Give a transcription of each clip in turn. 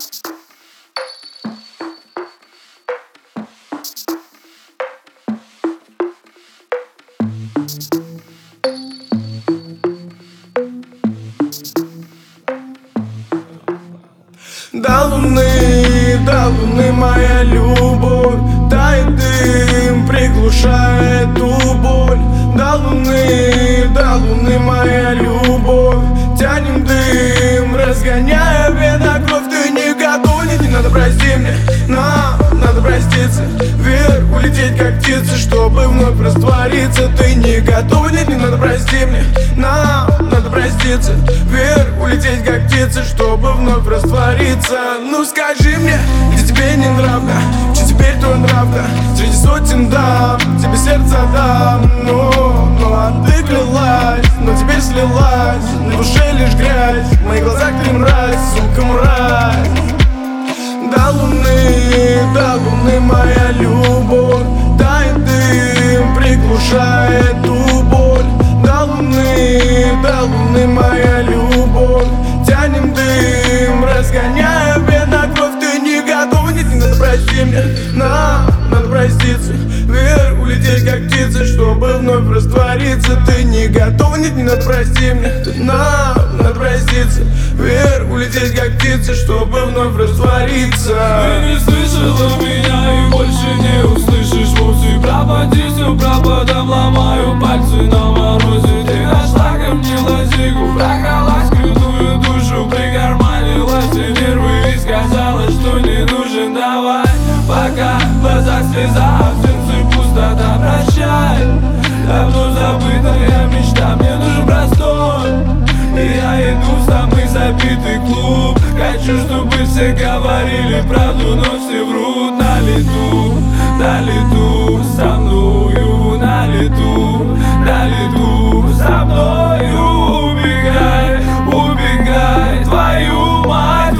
До луны моя любовь тает дым, приглушает ту боль. До луны моя любовь тянем дым, разгоняя винокровь. Ты не готов, не надо, прости мне, нам надо проститься. Вверх улететь как птица, чтобы вновь раствориться. Ты не готов, не надо, прости мне, нам надо проститься. Вверх улететь как птица, чтобы вновь раствориться. Ну скажи мне, где тебе не нравно, что теперь твой нрав-то? Среди сотен дам, тебе сердце дам. Ну, а ты клялась, но теперь слилась. На душе лишь грязь, в моих глазах ты мразь, сука, мразь. До луны моя любовь тает дым, приглушает ту боль. До луны моя любовь тянем дым, разгоняя винокровь. Ты не готов, не надо, прости мне, нам надо проститься. Вверх улететь как птица, чтобы вновь раствориться. Ты не готов, не надо, прости мне, нам надо проститься. Вверх улететь как птица, чтобы вновь раствориться. Ты не слышала меня и больше не услышишь. Мусы пропади, все пропадом, ломаю пальцы на морозе. Ты нашла ко мне лазейку, прокралась крутую душу, прикарманила все нервы и сказала, что не нужен. Давай, пока в глазах слеза, в сердце пустота, прощай. Давно забытая мечта, мне нужен простор. И я иду в самый забитый клуб. Хочу, чтобы все говорили правду, но все врут. На лету со мною, на лету со мною. Убегай, твою мать,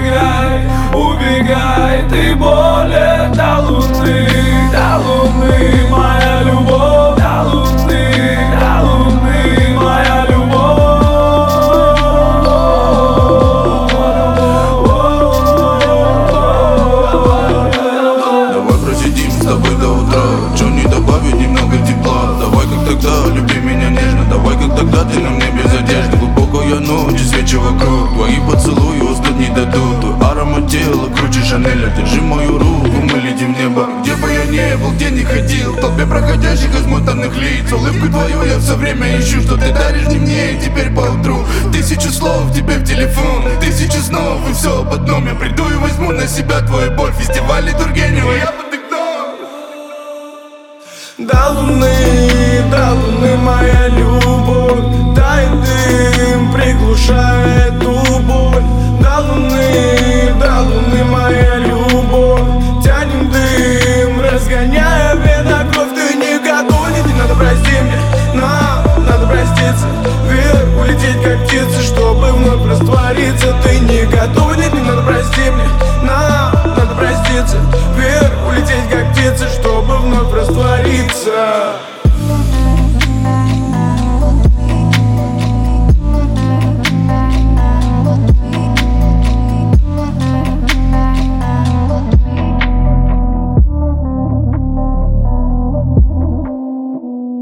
убегай. Ты болен до луны, моя любовь. До луны, моя любовь. С тобой до утра, чё не добавить немного тепла? Давай как тогда, люби меня нежно. Давай как тогда, ты на мне без одежды. Глубокая ночь, свечи вокруг, твои поцелуи уснуть не дадут. Твой аромат тела круче Шанеля. Держи мою руку, мы летим в небо. Где бы я не был, где не ходил, в толпе проходящих измотанных лиц. Улыбку твою я все время ищу, что ты даришь не мне и теперь поутру. 1000 слов тебе в телефон, 1000 снов и все об одном. Я приду и возьму на себя твою боль. Фестиваль Тургенева, я До луны моя любовь тает дым, приглушает ту боль. До луны моя любовь тянем дым, разгоняя винокровь. Ты не готов, не надо, прости мне, нам надо проститься. Вверх улететь как птица, чтобы вновь раствориться. Ты не готов, не надо проститься.